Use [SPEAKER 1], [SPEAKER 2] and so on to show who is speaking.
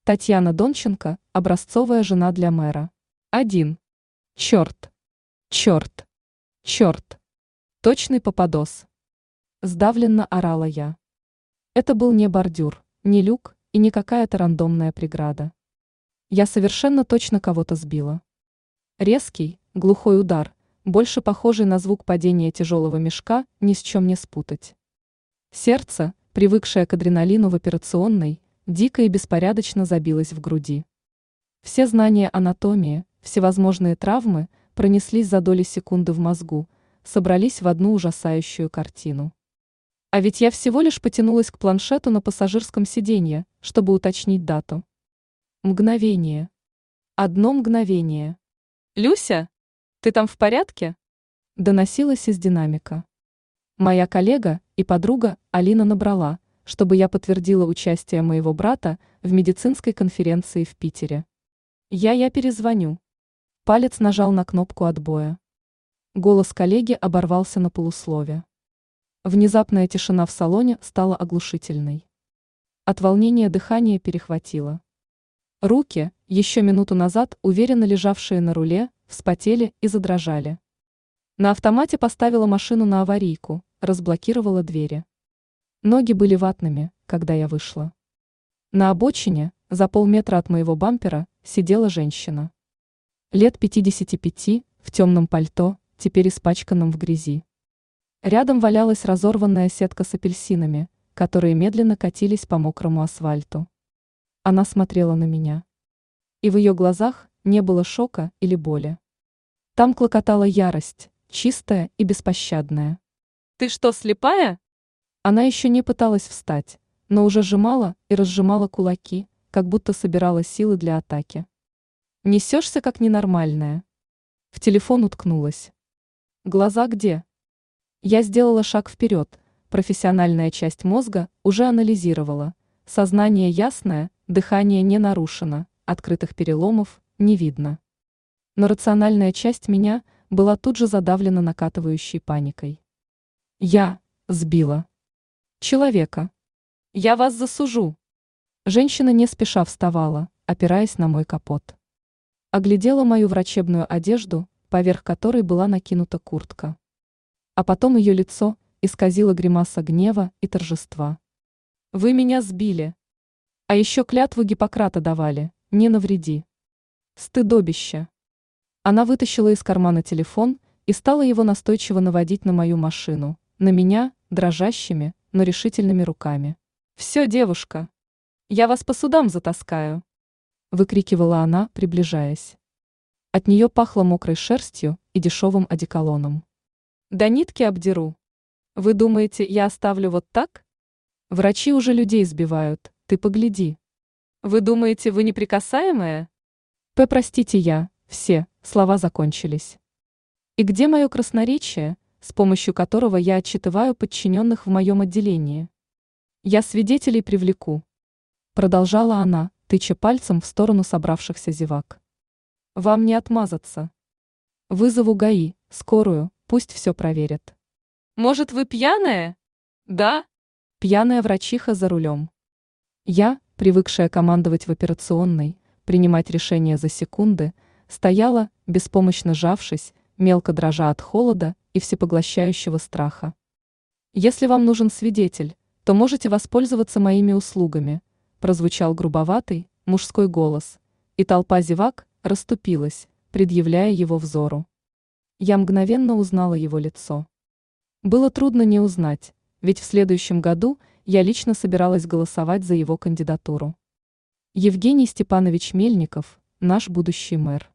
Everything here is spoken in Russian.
[SPEAKER 1] Татьяна Донченко – образцовая жена для мэра. 1. Черт. Черт. Черт. Точный попадос. Сдавленно орала я. Это был не бордюр, не люк и не какая-то рандомная преграда. Я совершенно точно кого-то сбила. Резкий, глухой удар, больше похожий на звук падения тяжелого мешка, ни с чем не спутать. Сердце, привыкшее к адреналину в операционной, дико и беспорядочно забилось в груди. Все знания анатомии, всевозможные травмы пронеслись за доли секунды в мозгу, собрались в одну ужасающую картину. А ведь я всего лишь потянулась к планшету на пассажирском сиденье, чтобы уточнить дату. Мгновение. Одно мгновение. «Люся, ты там в порядке?» Доносилось из динамика. Моя коллега и подруга Алина набрала, чтобы я подтвердила участие моего брата в медицинской конференции в Питере. Я перезвоню. Палец нажал на кнопку отбоя. Голос коллеги оборвался на полуслове. Внезапная тишина в салоне стала оглушительной. От волнения дыхание перехватило. Руки, еще минуту назад уверенно лежавшие на руле, вспотели и задрожали. На автомате поставила машину на аварийку, разблокировала двери. Ноги были ватными, когда я вышла. На обочине, за полметра от моего бампера, сидела женщина. Лет 55, в темном пальто, теперь испачканном в грязи. Рядом валялась разорванная сетка с апельсинами, которые медленно катились по мокрому асфальту. Она смотрела на меня. И в ее глазах не было шока или боли. Там клокотала ярость, чистая и беспощадная. «Ты что, слепая?» Она еще не пыталась встать, но уже сжимала и разжимала кулаки, как будто собирала силы для атаки. «Несешься как ненормальная». В телефон уткнулась. «Глаза где?» Я сделала шаг вперед, профессиональная часть мозга уже анализировала. Сознание ясное, дыхание не нарушено, открытых переломов не видно. Но рациональная часть меня была тут же задавлена накатывающей паникой. Я сбила человека. Я вас засужу. Женщина не спеша вставала, опираясь на мой капот. Оглядела мою врачебную одежду, поверх которой была накинута куртка. А потом ее лицо исказило гримаса гнева и торжества. Вы меня сбили. А еще клятву Гиппократа давали, не навреди. Стыдобище. Она вытащила из кармана телефон и стала его настойчиво наводить на мою машину, на меня, дрожащими, но решительными руками. «Все, девушка, я вас по судам затаскаю», – выкрикивала она, приближаясь. От нее пахло мокрой шерстью и дешевым одеколоном. «До нитки обдеру. Вы думаете, я оставлю вот так? Врачи уже людей сбивают, ты погляди. Вы думаете, вы неприкасаемая?» Простите, все, слова закончились. И где мое красноречие, с помощью которого я отчитываю подчиненных в моем отделении? Я свидетелей привлеку. Продолжала она, тыча пальцем в сторону собравшихся зевак. Вам не отмазаться. Вызову ГАИ, скорую, пусть все проверят. Может, вы пьяная? Да? Пьяная врачиха за рулем. Я, привыкшая командовать в операционной, принимать решения за секунды, стояла, беспомощно сжавшись, мелко дрожа от холода и всепоглощающего страха. «Если вам нужен свидетель, то можете воспользоваться моими услугами», прозвучал грубоватый, мужской голос, и толпа зевак расступилась, предъявляя его взору. Я мгновенно узнала его лицо. Было трудно не узнать, ведь в следующем году я лично собиралась голосовать за его кандидатуру. Евгений Степанович Мельников, наш будущий мэр.